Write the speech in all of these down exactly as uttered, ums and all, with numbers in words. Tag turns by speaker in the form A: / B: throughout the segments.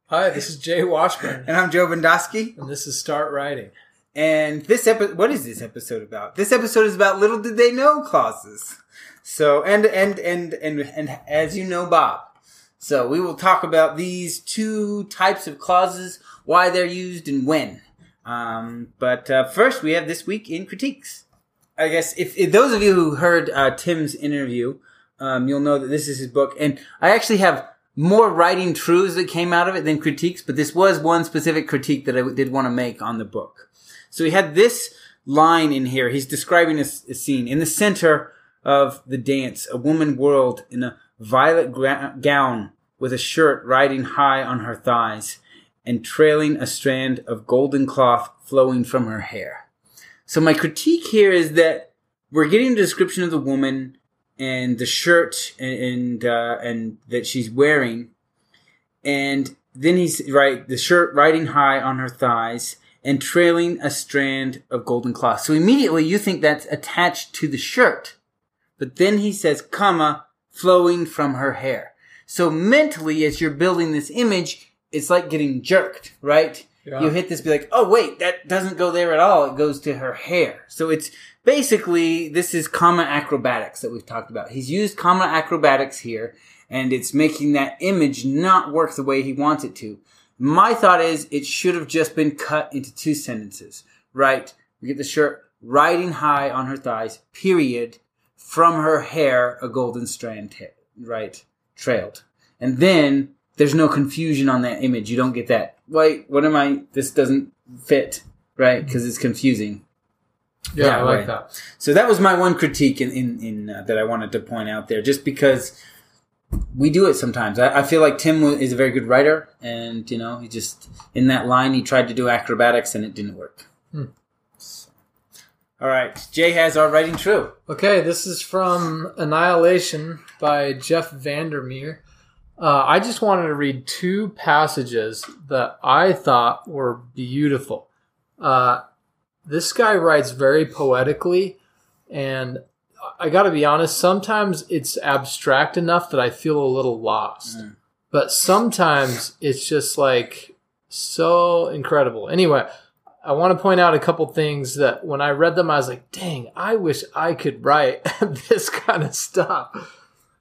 A: Hi, this is Jay Washburn.
B: And I'm Joe Bendosky.
A: And this is Start Writing.
B: And this episode, what is this episode about? This episode is about little did they know clauses. So, and, and, and, and, and as you know, Bob. So we will talk about these two types of clauses, why they're used and when. Um, but uh, first we have This Week in Critiques. I guess if, if those of you who heard uh, Tim's interview, um, you'll know that this is his book. And I actually have more writing truths that came out of it than critiques, but this was one specific critique that I did want to make on the book. So he had this line in here. He's describing a, a scene. In the center of the dance, a woman whirled in a violet gra- gown with a shirt riding high on her thighs and trailing a strand of golden cloth flowing from her hair. So my critique here is that we're getting a description of the woman and the shirt and and, uh, and that she's wearing, and then he's right the shirt riding high on her thighs and trailing a strand of golden cloth. So immediately you think that's attached to the shirt, but then he says, comma, flowing from her hair. So mentally, as you're building this image, it's like getting jerked, right? Yeah. You hit this, be like, oh wait, that doesn't go there at all. It goes to her hair. So it's basically, this is comma acrobatics that we've talked about. He's used comma acrobatics here, and it's making that image not work the way he wants it to. My thought is it should have just been cut into two sentences, right? We get the shirt riding high on her thighs, period, from her hair, a golden strand, ta- right, trailed. And then there's no confusion on that image. You don't get that, wait, what am I, this doesn't fit, right? Because it's confusing.
A: Yeah, yeah, I like right. that.
B: So that was my one critique in, in, in uh, that I wanted to point out there, just because we do it sometimes. I, I feel like Tim is a very good writer, and, you know, he just, in that line, he tried to do acrobatics, and it didn't work. Hmm. So. All right, Jay has our writing true.
A: Okay, this is from Annihilation by Jeff Vandermeer. Uh, I just wanted to read two passages that I thought were beautiful. Uh, this guy writes very poetically, and I got to be honest, sometimes it's abstract enough that I feel a little lost. Mm. But sometimes it's just like so incredible. Anyway, I want to point out a couple things that when I read them, I was like, dang, I wish I could write this kind of stuff.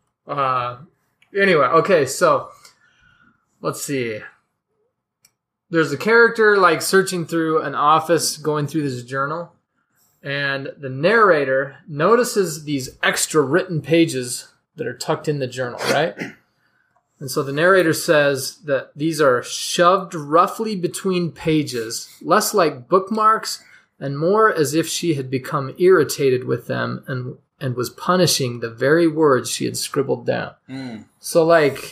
A: Uh, anyway, okay, so let's see. There's a character like searching through an office, going through this journal, and the narrator notices these extra written pages that are tucked in the journal, right? And so the narrator says that these are shoved roughly between pages, less like bookmarks and more as if she had become irritated with them and and was punishing the very words she had scribbled down. Mm. So like,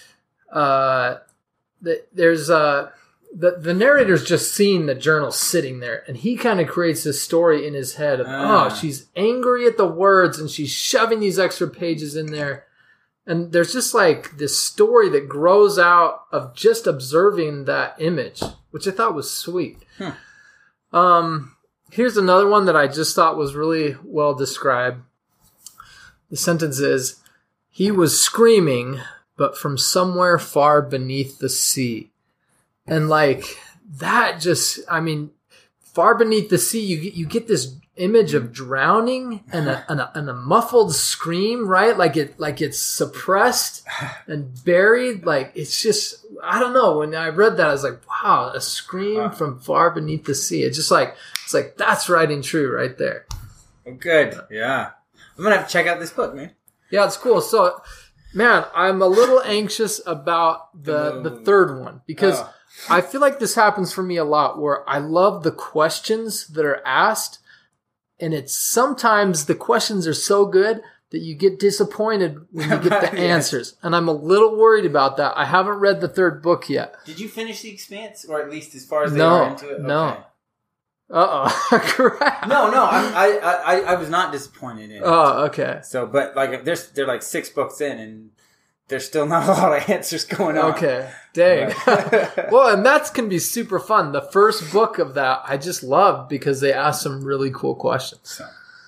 A: uh, the, there's a... The the narrator's just seeing the journal sitting there, and he kind of creates this story in his head of, uh. oh, she's angry at the words, and she's shoving these extra pages in there. And there's just like this story that grows out of just observing that image, which I thought was sweet. Hmm. Um, here's another one that I just thought was really well described. The sentence is, he was screaming, but from somewhere far beneath the sea. And like that just, I mean, far beneath the sea, you get, you get this image of drowning and a, and a, and a muffled scream, right? Like it, like it's suppressed and buried. Like it's just, I don't know. When I read that, I was like, wow, a scream from far beneath the sea. It's just like, it's like, that's writing true right there.
B: Oh, good. Yeah. I'm going to have to check out this book, man.
A: Yeah, it's cool. So, man, I'm a little anxious about the, the third one because oh. I feel like this happens for me a lot where I love the questions that are asked, and it's sometimes the questions are so good that you get disappointed when you get the yes. answers. And I'm a little worried about that. I haven't read the third book yet.
B: Did you finish The Expanse? Or at least as far as they
A: no,
B: are into it? Okay.
A: No. Uh-oh. Crap.
B: No, no, I'm, I, I, I was not disappointed in it.
A: Oh, okay.
B: So, but like, there's, they're like six books in, and there's still not a lot of answers going on.
A: Okay. Dang. Well, and that can be super fun. The first book of that I just loved because they asked some really cool questions. So.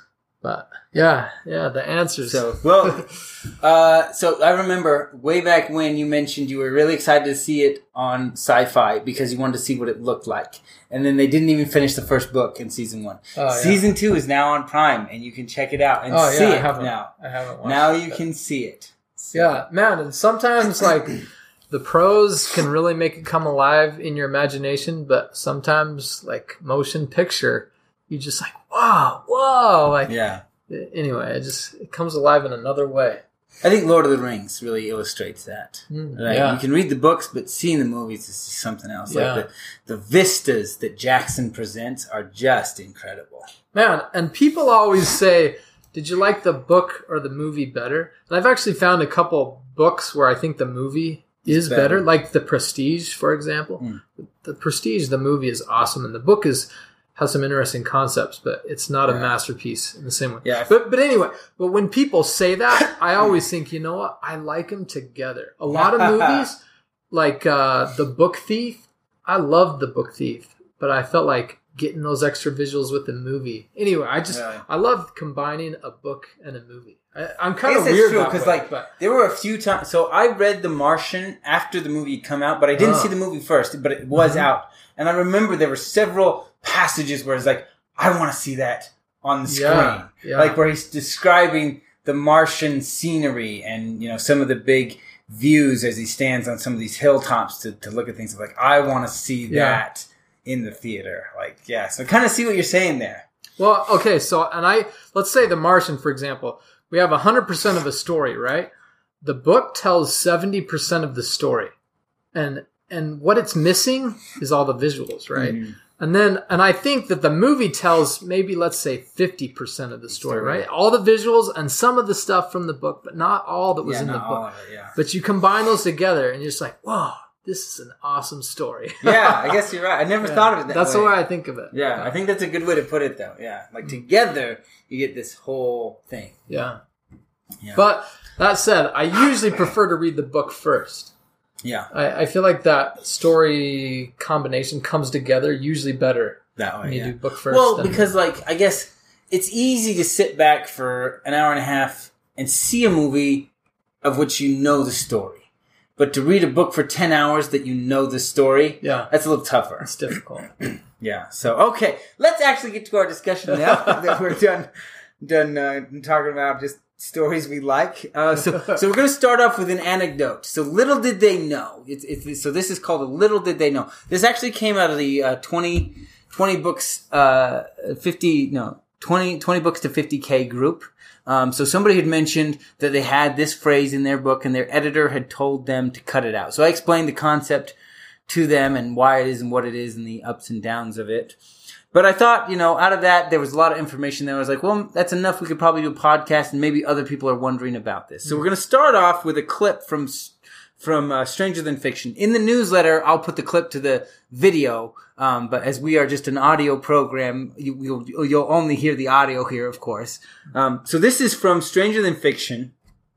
A: But yeah, yeah, the answers.
B: So, well, uh, so I remember way back when you mentioned you were really excited to see it on Sci-Fi because you wanted to see what it looked like. And then they didn't even finish the first book in season one. Oh, yeah. Season two is now on Prime, and you can check it out and oh, see yeah, it I haven't, now. I haven't watched now it. You can see it. So.
A: Yeah, man, and sometimes, like, the prose can really make it come alive in your imagination, but sometimes, like, motion picture, you just like, whoa, whoa. Like,
B: yeah.
A: Anyway, it just it comes alive in another way.
B: I think Lord of the Rings really illustrates that.
A: Mm,
B: right?
A: Yeah.
B: You can read the books, but seeing the movies is something else.
A: Yeah.
B: Like the, the vistas that Jackson presents are just incredible.
A: Man, and people always say, did you like the book or the movie better? And I've actually found a couple books where I think the movie is better. better, like The Prestige, for example. Mm. The Prestige, the movie is awesome, and the book is has some interesting concepts, but it's not yeah. a masterpiece in the same way.
B: Yeah.
A: But but anyway, but when people say that, I always think, you know what? I like them together. A lot of movies, like uh, The Book Thief, I loved The Book Thief, but I felt like getting those extra visuals with the movie. Anyway, I just yeah. I love combining a book and a movie. I, I'm kind of weird
B: because like
A: but.
B: there were a few times. So I read The Martian after the movie had come out, but I didn't
A: oh.
B: see the movie first. But it was mm-hmm. out, and I remember there were several passages where it's like, I want to see that on the screen.
A: Yeah, yeah.
B: Like where he's describing the Martian scenery and, you know, some of the big views as he stands on some of these hilltops to, to look at things. Like, I want to see
A: yeah.
B: that in the theater. Like, yeah. So kind of see what you're saying there.
A: Well, okay. So, and I, let's say The Martian, for example, we have one hundred percent of a story, right? The book tells seventy percent of the story. And, and what it's missing is all the visuals, right? Mm-hmm. And then, and I think that the movie tells maybe, let's say, fifty percent of the story, story, right? All the visuals and some of the stuff from the book, but not all that was
B: yeah,
A: in
B: not
A: the book.
B: All of it, yeah.
A: But you combine those together and you're just like, whoa, this is an awesome story.
B: Yeah, I guess you're right. I never yeah, thought of it that
A: that's
B: way.
A: That's the way I think of it.
B: Yeah, yeah, I think that's a good way to put it, though. Yeah, like together, you get this whole thing.
A: Yeah. yeah. But that said, I usually prefer to read the book first.
B: Yeah.
A: I, I feel like that story combination comes together usually better
B: that way.
A: When you
B: yeah.
A: do book first.
B: Well, because like I guess it's easy to sit back for an hour and a half and see a movie of which you know the story. But to read a book for ten hours that you know the story,
A: yeah.
B: that's a little tougher.
A: It's difficult.
B: Yeah. So okay, let's actually get to our discussion now that we're done done uh, talking about just stories we like. Uh, so, so we're going to start off with an anecdote. So, little did they know. It's, it's so this is called a Little Did They Know. This actually came out of the uh, twenty, twenty books, uh, fifty no twenty, twenty books to fifty K group. Um, so somebody had mentioned that they had this phrase in their book, and their editor had told them to cut it out. So I explained the concept to them and why it is and what it is and the ups and downs of it. But I thought, you know, out of that, there was a lot of information there. I was like, well, that's enough. We could probably do a podcast, and maybe other people are wondering about this. So we're going to start off with a clip from from uh, Stranger Than Fiction. In the newsletter, I'll put the clip to the video, um, but as we are just an audio program, you, you'll, you'll only hear the audio here, of course. Um, so this is from Stranger Than Fiction,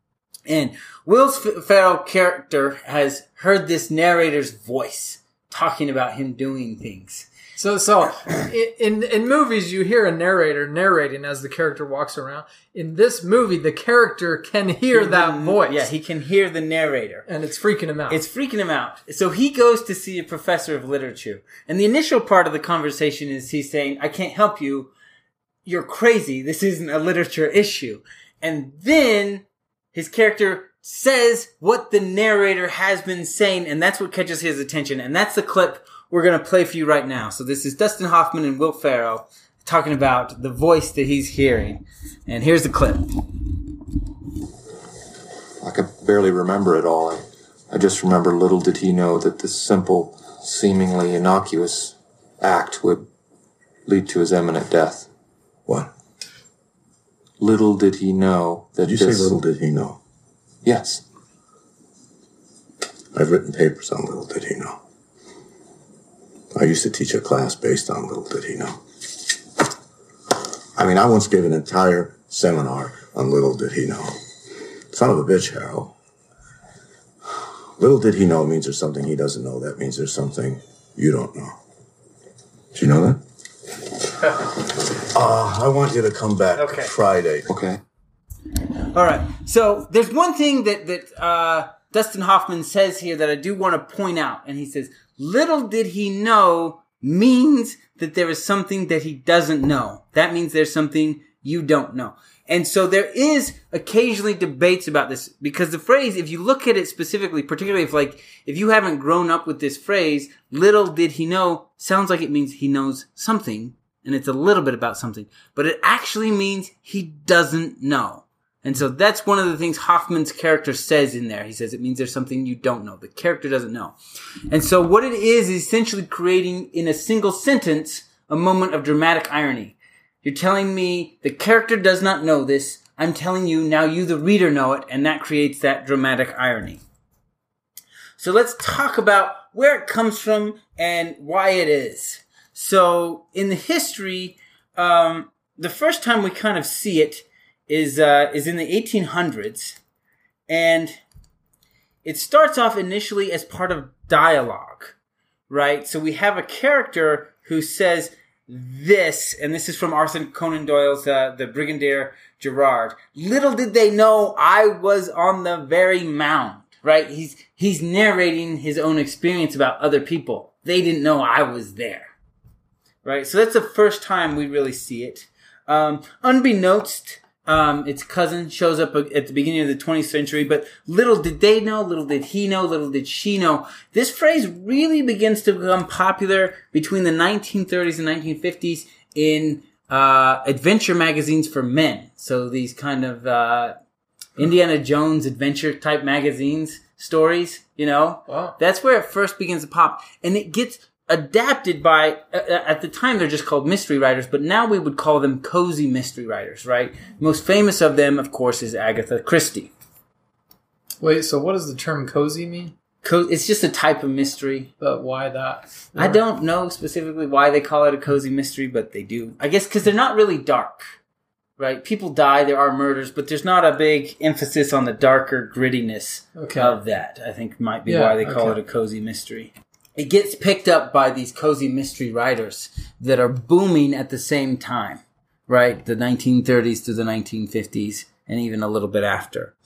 B: and Will Ferrell character has heard this narrator's voice talking about him doing things.
A: So, so in in movies, you hear a narrator narrating as the character walks around. In this movie, the character can hear that voice.
B: Yeah, he can hear the narrator.
A: And it's freaking him out.
B: It's freaking him out. So he goes to see a professor of literature. And the initial part of the conversation is he's saying, I can't help you. You're crazy. This isn't a literature issue. And then his character says what the narrator has been saying, and that's what catches his attention. And that's the clip we're going to play for you right now. So this is Dustin Hoffman and Will Ferrell talking about the voice that he's hearing. And here's the clip.
C: I could barely remember it all. I, I just remember little did he know that this simple, seemingly innocuous act would lead to his imminent death.
D: What?
C: Little did he know that
D: Did you
C: this...
D: say little did he know?
C: Yes.
D: I've written papers on little did he know. I used to teach a class based on little did he know. I mean, I once gave an entire seminar on little did he know. Son of a bitch, Harold. Little did he know means there's something he doesn't know. That means there's something you don't know. Do you know that? Uh, I want you to come back
B: Okay.
D: Friday.
C: Okay.
B: All right. So there's one thing that that uh, Dustin Hoffman says here that I do want to point out, and he says, "Little did he know" means that there is something that he doesn't know. That means there's something you don't know. And so there is occasionally debates about this, because the phrase, if you look at it specifically, particularly if like, if you haven't grown up with this phrase, little did he know, sounds like it means he knows something, and it's a little bit about something, but it actually means he doesn't know. And so that's one of the things Hoffman's character says in there. He says it means there's something you don't know. The character doesn't know. And so what it is is essentially creating in a single sentence a moment of dramatic irony. You're telling me the character does not know this. I'm telling you now you, the reader, know it, and that creates that dramatic irony. So let's talk about where it comes from and why it is. So in the history, um, the first time we kind of see it is uh, is in the eighteen hundreds, and it starts off initially as part of dialogue, right? So we have a character who says this, and this is from Arthur Conan Doyle's uh, The Brigadier Gerard. Little did they know I was on the very mound, right? He's he's narrating his own experience about other people. They didn't know I was there, right? So that's the first time we really see it. Um, unbeknownst, Um, its cousin shows up at the beginning of the twentieth century, but little did they know, little did he know, little did she know. This phrase really begins to become popular between the nineteen thirties and nineteen fifties in uh, adventure magazines for men. So these kind of uh, Indiana Jones adventure type magazines, stories, you know.
A: Wow.
B: That's where it first begins to pop. And it gets adapted by, uh, at the time they're just called mystery writers, but now we would call them cozy mystery writers, right? Most famous of them, of course, is Agatha Christie.
A: Wait, so what does the term cozy mean?
B: Co- it's just a type of mystery.
A: But why that?
B: I don't know specifically why they call it a cozy mystery, but they do. I guess because they're not really dark, right? People die, there are murders, but there's not a big emphasis on the darker grittiness
A: Okay.
B: of that, I think might be
A: Yeah,
B: why they call
A: okay.
B: it a cozy mystery. It gets picked up by these cozy mystery writers that are booming at the same time, right? The nineteen thirties to the nineteen fifties, and even a little bit after.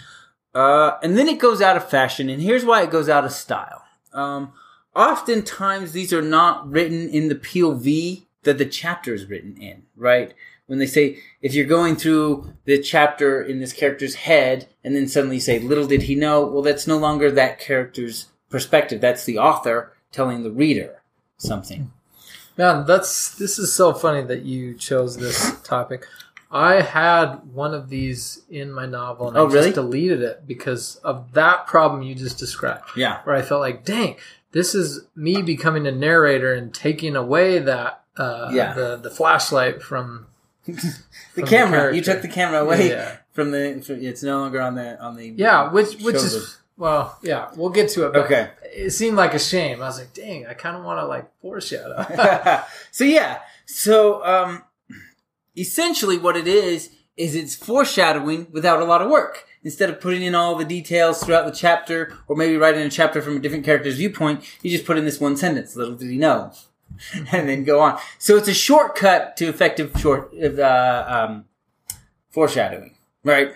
B: Uh, and then it goes out of fashion, and here's why it goes out of style. Um, oftentimes, these are not written in the P O V that the chapter is written in, right? When they say, if you're going through the chapter in this character's head, and then suddenly you say, little did he know, well, that's no longer that character's perspective. That's the author telling the reader something.
A: Man, that's this is so funny that you chose this topic. I had one of these in my novel, and
B: Oh,
A: I just
B: really?
A: deleted it because of that problem you just described.
B: Yeah.
A: Where I felt like, dang, this is me becoming a narrator and taking away that uh,
B: Yeah.
A: the the flashlight from
B: The
A: from
B: camera.
A: the
B: You took the camera away
A: Yeah.
B: from the. From, it's no longer on the on the.
A: Yeah, which which
B: shows
A: is well, yeah, we'll get to it. But
B: Okay.
A: it seemed like a shame. I was like, dang, I kind of want to like foreshadow.
B: of- so yeah. So um, essentially, what it is is it's foreshadowing without a lot of work. Instead of putting in all the details throughout the chapter, or maybe writing a chapter from a different character's viewpoint, you just put in this one sentence. Little did he know. And then go on. So it's a shortcut to effective short uh, um, foreshadowing, right?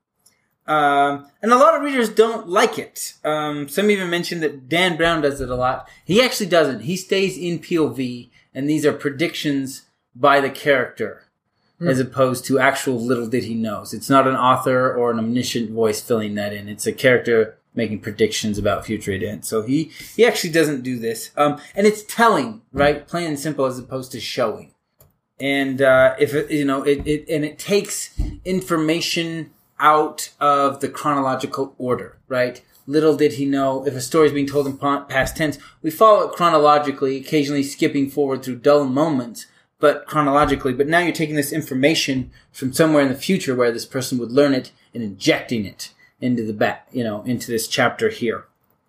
B: Um, and a lot of readers don't like it. Um, some even mentioned that Dan Brown does it a lot. He actually doesn't. He stays in P O V, and these are predictions by the character,
A: Hmm.
B: as opposed to actual little did he knows. It's not an author or an omniscient voice filling that in. It's a character making predictions about future events. So he, he actually doesn't do this. Um, and it's telling, right? Plain and simple, as opposed to showing. And, uh, if it, you know, it, it, and it takes information out of the chronological order, right? Little did he know, if a story is being told in pa- past tense, we follow it chronologically, occasionally skipping forward through dull moments, but chronologically. But now you're taking this information from somewhere in the future where this person would learn it and injecting it into the back, you know, into this chapter here.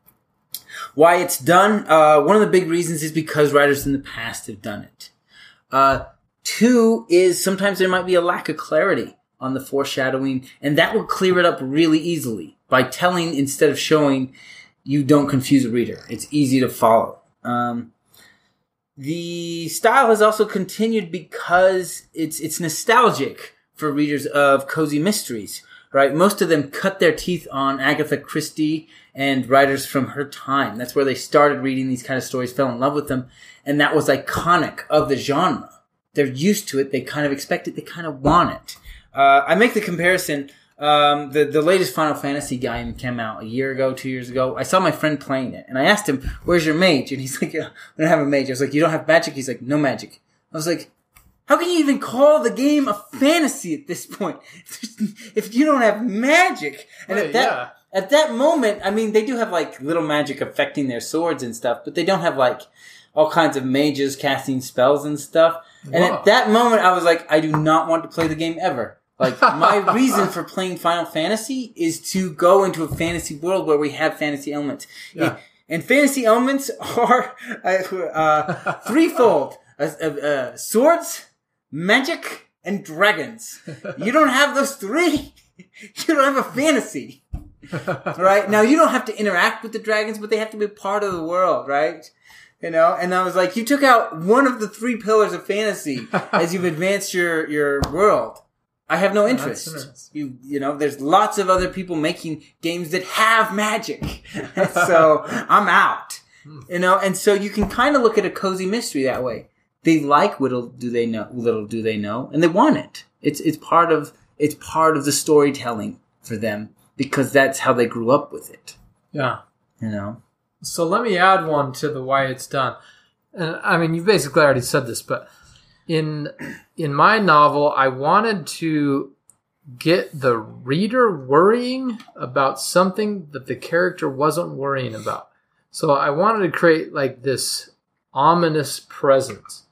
B: Why it's done? Uh, one of the big reasons is because writers in the past have done it. Uh, two is sometimes there might be a lack of clarity on the foreshadowing, and that will clear it up really easily. By telling instead of showing, you don't confuse a reader. It's easy to follow. Um, the style has also continued because it's it's nostalgic for readers of cozy mysteries, right? Most of them cut their teeth on Agatha Christie and writers from her time. That's where they started reading these kind of stories, fell in love with them, and that was iconic of the genre. They're used to it. They kind of expect it. They kind of want it. Uh, I make the comparison. Um, the, the latest Final Fantasy game came out a year ago, two years ago. I saw my friend playing it, and I asked him, "Where's your mage?" And he's like, "I don't have a mage." I was like, "You don't have magic?" He's like, "No magic." I was like, how can you even call the game a fantasy at this point if you don't have magic? And
A: Right,
B: at that
A: yeah.
B: at that moment, I mean, they do have like little magic affecting their swords and stuff, but they don't have like all kinds of mages casting spells and stuff. And
A: Whoa.
B: at that moment, I was like, I do not want to play the game ever. Like, my reason for playing Final Fantasy is to go into a fantasy world where we have fantasy elements.
A: Yeah.
B: And fantasy elements are uh, uh, threefold. Uh, uh, uh, swords, magic, and dragons. You don't have those three, you don't have a fantasy. Right? Now, you don't have to interact with the dragons, but they have to be part of the world, right? You know? And I was like, you took out one of the three pillars of fantasy as you've advanced your, your world. I have no interest.
A: That's
B: You you know, there's lots of other people making games that have magic. So I'm out. You know, and so you can kind of look at a cozy mystery that way. They like little do they know little do they know, and they want it. It's it's part of it's part of the storytelling for them because that's how they grew up with it.
A: Yeah.
B: You know?
A: So let me add one to the why it's done. And I mean, you basically already said this, but in in my novel, I wanted to get the reader worrying about something that the character wasn't worrying about. So I wanted to create like this ominous presence.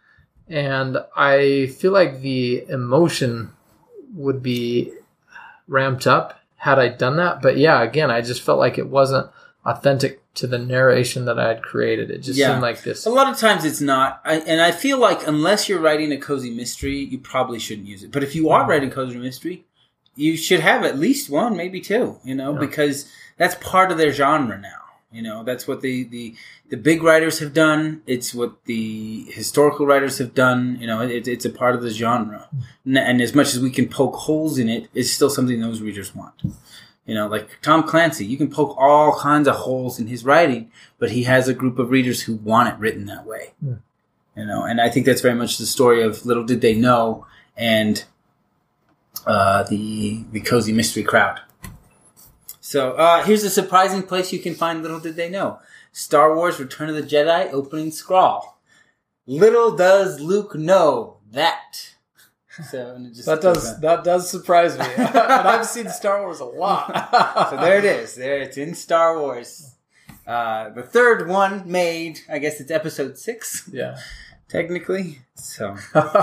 A: And I feel like the emotion would be ramped up had I done that. But yeah, again, I just felt like it wasn't authentic to the narration that I had created. It just
B: Yeah.
A: seemed like this.
B: A lot of times it's not. I, and I feel like unless you're writing a cozy mystery, you probably shouldn't use it. But if you are writing cozy mystery, you should have at least one, maybe two, you know,
A: Yeah.
B: because that's part of their genre now. You know, that's what the, the, the big writers have done. It's what the historical writers have done. You know, it, it's a part of the genre. And, and as much as we can poke holes in it, it's still something those readers want. You know, like Tom Clancy, you can poke all kinds of holes in his writing, but he has a group of readers who want it written that way.
A: Mm.
B: You know, and I think that's very much the story of Little Did They Know and uh, the the cozy mystery crowd. So uh, here's a surprising place you can find Little Did They Know: Star Wars: Return of the Jedi opening scrawl. Little does Luke know that. So and it just
A: That does that does surprise me. And I've seen Star Wars a lot.
B: So there it is. There it's in Star Wars. Uh, the third one made, I guess it's episode six,
A: Yeah.
B: technically. So,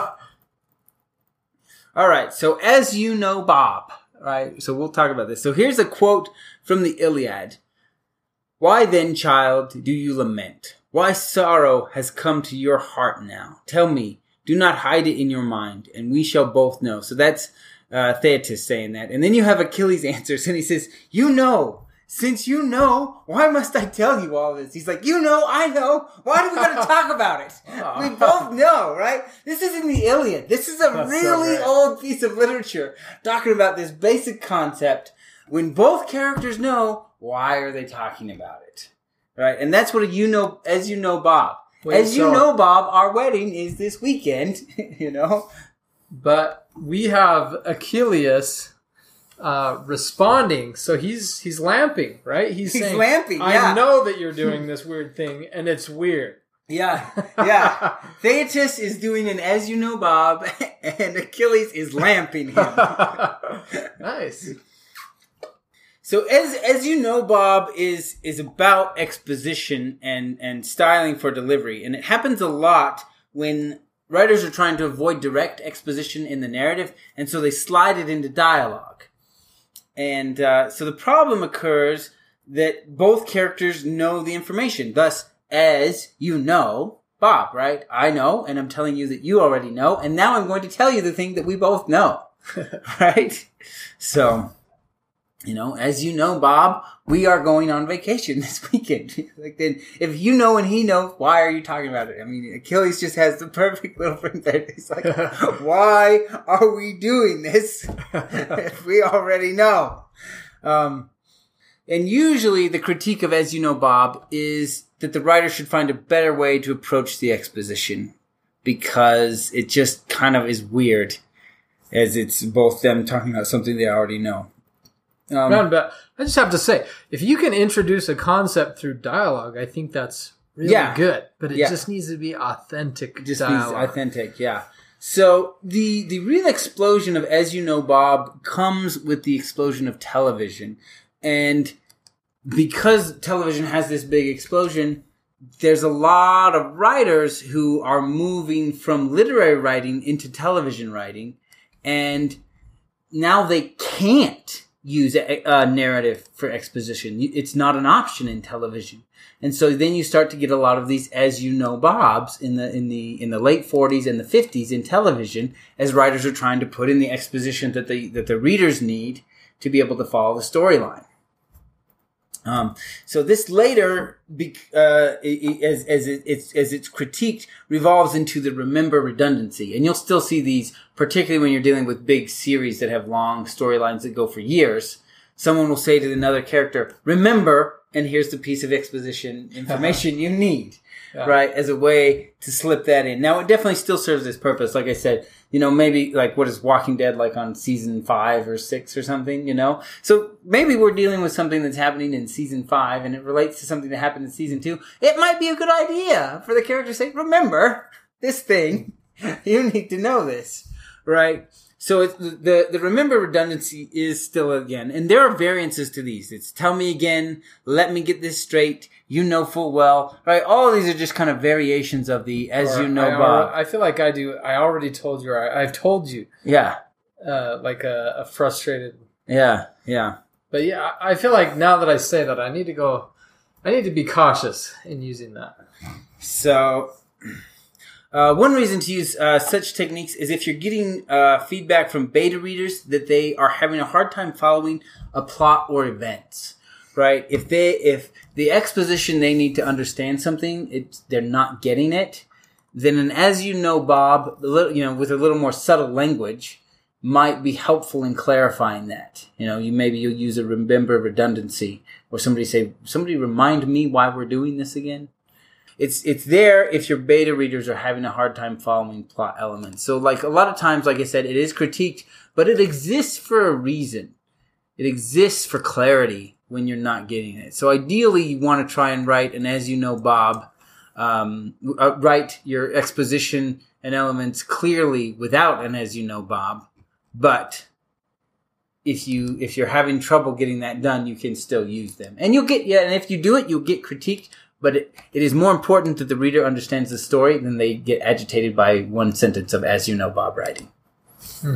B: all right. So as you know, Bob, right? So we'll talk about this. So here's a quote from the Iliad. Why then, child, do you lament? Why sorrow has come to your heart now? Tell me. Do not hide it in your mind, and we shall both know. So that's uh, Thetis saying that. And then you have Achilles answers, and he says, you know, since you know, why must I tell you all this? He's like, you know, I know. Why do we got to talk about it? We both know, right? This is in the Iliad. This is a
A: That's so
B: really
A: great.
B: old piece of literature talking about this basic concept. When both characters know, why are they talking about it? Right? And that's what a you know, as you know, Bob.
A: Wait,
B: As you
A: so-
B: know, Bob, our wedding is this weekend, you know?
A: But we have Achilles uh, responding, so he's he's lamping, right? He's,
B: He's
A: saying,
B: lamping, yeah.
A: I know that you're doing this weird thing, and it's weird.
B: Yeah, yeah. Thetis is doing an as you know, Bob, and Achilles is lamping him.
A: Nice.
B: So as as you know, Bob is is about exposition and, and styling for delivery. And it happens a lot when writers are trying to avoid direct exposition in the narrative, and so they slide it into dialogue. And uh, so the problem occurs that both characters know the information. Thus, as you know, Bob, right? I know, and I'm telling you that you already know, and now I'm going to tell you the thing that we both know. Right? So... You know, as you know, Bob, we are going on vacation this weekend. Like, then, if you know and he knows, why are you talking about it? I mean, Achilles just has the perfect little thing there. He's like, why are we doing this if we already know? Um, and usually the critique of As You Know, Bob is that the writer should find a better way to approach the exposition because it just kind of is weird as it's both them talking about something they already know. Um,
A: but I just have to say, if you can introduce a concept through dialogue, I think that's really
B: Yeah.
A: good. But it
B: Yeah.
A: just needs to be authentic
B: It just
A: dialogue.
B: means authentic, yeah. So the the real explosion of As You Know, Bob comes with the explosion of television. And because television has this big explosion, there's a lot of writers who are moving from literary writing into television writing. And now they can't use a, a narrative for exposition. It's not an option in television. And so then you start to get a lot of these As You Know, Bobs in the in the in the late forties and the fifties in television as writers are trying to put in the exposition that the that the readers need to be able to follow the storyline. Um, so this later, uh, as, as it, it's, as it's critiqued, revolves into the remember redundancy. And you'll still see these, particularly when you're dealing with big series that have long storylines that go for years. Someone will say to another character, remember, and here's the piece of exposition information you need, yeah. right? As a way to slip that in. Now, it definitely still serves its purpose. Like I said, you know, maybe like what is Walking Dead like on season five or six or something, you know? So maybe we're dealing with something that's happening in season five and it relates to something that happened in season two. It might be a good idea for the character to say, remember this thing. You need to know this, right? So it's the, the remember redundancy is still again, and there are variances to these. It's tell me again, let me get this straight, you know full well, right? All of these are just kind of variations of the As
A: Or
B: You Know,
A: I,
B: Bob.
A: I feel like I do. I already told you. Or I, I've told you.
B: Yeah.
A: Uh, like a, a frustrated.
B: Yeah. Yeah.
A: But yeah, I feel like now that I say that, I need to go. I need to be cautious in using that.
B: So. Uh, one reason to use uh, such techniques is if you're getting uh, feedback from beta readers that they are having a hard time following a plot or events, right? If they, if the exposition they need to understand something, it's, they're not getting it, then an As You Know, Bob, a little, you know, with a little more subtle language, might be helpful in clarifying that. You know, you maybe you'll use a remember redundancy, or somebody say, somebody remind me why we're doing this again. It's it's there if your beta readers are having a hard time following plot elements. So like a lot of times, like I said, it is critiqued, but it exists for a reason. It exists for clarity when you're not getting it. So ideally, you want to try and write an As You Know, Bob, um, uh, write your exposition and elements clearly without an As You Know, Bob. But if you if you're having trouble getting that done, you can still use them, and you'll get yeah. And if you do it, you'll get critiqued. But it, it is more important that the reader understands the story than they get agitated by one sentence of As You Know, Bob writing. Hmm.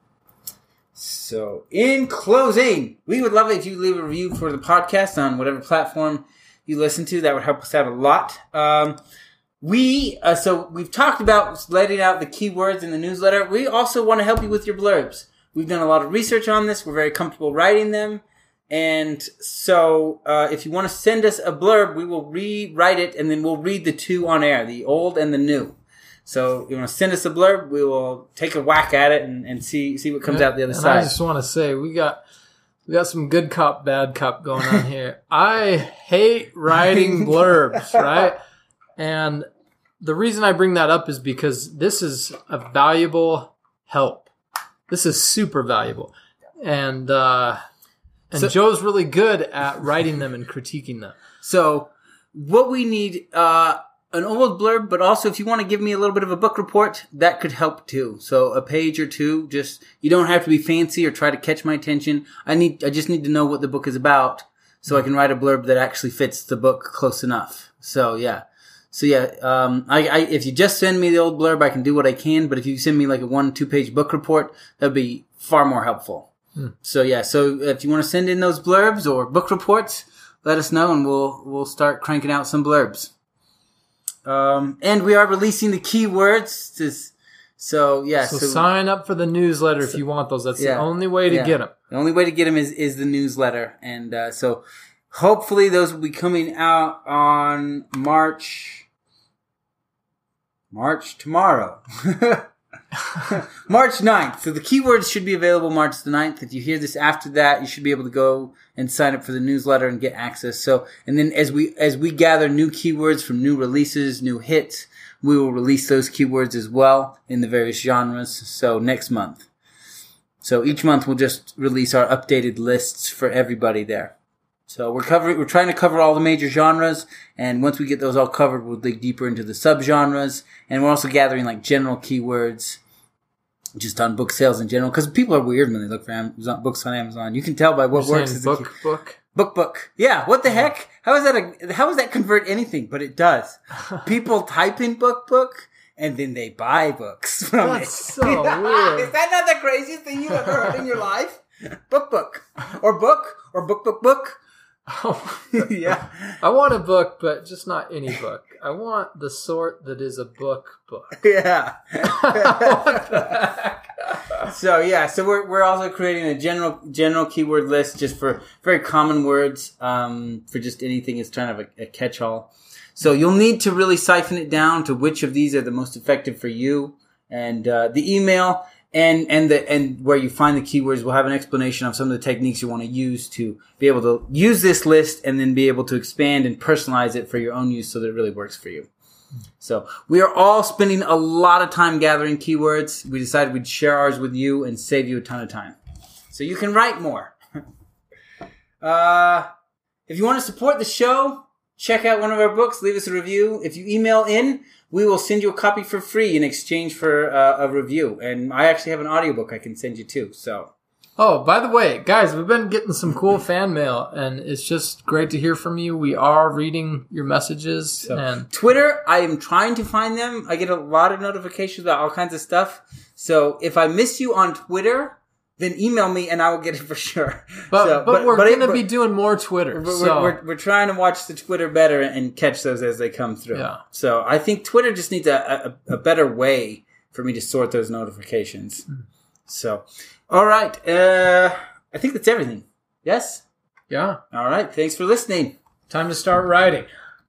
B: So, in closing, we would love it if you leave a review for the podcast on whatever platform you listen to. That would help us out a lot. Um, we uh, so we've talked about letting out the keywords in the newsletter. We also want to help you with your blurbs. We've done a lot of research on this. We're very comfortable writing them. And so, uh, if you want to send us a blurb, we will rewrite it and then we'll read the two on air, the old and the new. So, if you want to send us a blurb, we will take a whack at it and, and see, see what comes
A: and,
B: out the other
A: and
B: side.
A: I just want to say, we got, we got some good cop, bad cop going on here. I hate writing blurbs, right? And the reason I bring that up is because this is a valuable help. This is super valuable. And, uh, And so, Joe's really good at writing them and critiquing them.
B: So what we need, uh, an old blurb, but also if you want to give me a little bit of a book report, that could help too. So a page or two, just, you don't have to be fancy or try to catch my attention. I need, I just need to know what the book is about so I can write a blurb that actually fits the book close enough. So yeah. So yeah, um, I, I, if you just send me the old blurb, I can do what I can. But if you send me like a one, two page book report, that'd be far more helpful. So yeah, so if you want to send in those blurbs or book reports, let us know and we'll we'll start cranking out some blurbs. Um, and we are releasing the keywords to So yeah,
A: So,
B: so,
A: sign up for the newsletter if you want those. That's
B: yeah,
A: the only way to
B: yeah.
A: get them.
B: The only way to get them is, is the newsletter. And uh, so hopefully those will be coming out on March. March tomorrow. March ninth. So the keywords should be available March the ninth. If you hear this after that, you should be able to go and sign up for the newsletter and get access. So, and then as we, as we gather new keywords from new releases, new hits, we will release those keywords as well in the various genres. So next month. So each month we'll just release our updated lists for everybody there. So we're covering, we're trying to cover all the major genres, and once we get those all covered, we'll dig deeper into the subgenres, and we're also gathering like general keywords just on book sales in general, because people are weird when they look for Amazon, books on Amazon. You can tell by what
A: You're
B: works
A: saying
B: as a
A: book,
B: key-
A: book.
B: Book, book. Yeah, what the heck? How is that a, how does that convert anything? But it does. People type in book, book, and then they buy books from
A: That's
B: it.
A: so weird.
B: Is that not the craziest thing you've ever heard in your life? Book, book. Or book, or book, book, book.
A: Oh,
B: Yeah.
A: I want a book, but just not any book. I want the sort that is a book book.
B: Yeah.
A: What the heck?
B: So yeah, so we're we're also creating a general general keyword list just for very common words, um, for just anything is kind of a, a catch-all. So you'll need to really siphon it down to which of these are the most effective for you, and uh, the email and and the and where you find the keywords will have an explanation of some of the techniques you want to use to be able to use this list and then be able to expand and personalize it for your own use so that it really works for you. So we are all spending a lot of time gathering keywords. We decided we'd share ours with you and save you a ton of time. So you can write more. uh, if you want to support the show, check out one of our books. Leave us a review. If you email in, we will send you a copy for free in exchange for uh, a review. And I actually have an audiobook I can send you too. So
A: Oh, by the way, guys, we've been getting some cool fan mail, and it's just great to hear from you. We are reading your messages.
B: So,
A: and
B: Twitter, I am trying to find them. I get a lot of notifications about all kinds of stuff. So if I miss you on Twitter, then email me and I will get it for sure.
A: But,
B: so,
A: but, we're
B: but
A: going to
B: but
A: be doing more Twitter.
B: We're,
A: so.
B: we're, we're trying to watch the Twitter better and catch those as they come through.
A: Yeah.
B: So I think Twitter just needs a, a, a better way for me to sort those notifications. Mm. So, all right. Uh, I think that's everything. Yes?
A: Yeah.
B: All right. Thanks for listening.
A: Time to start writing.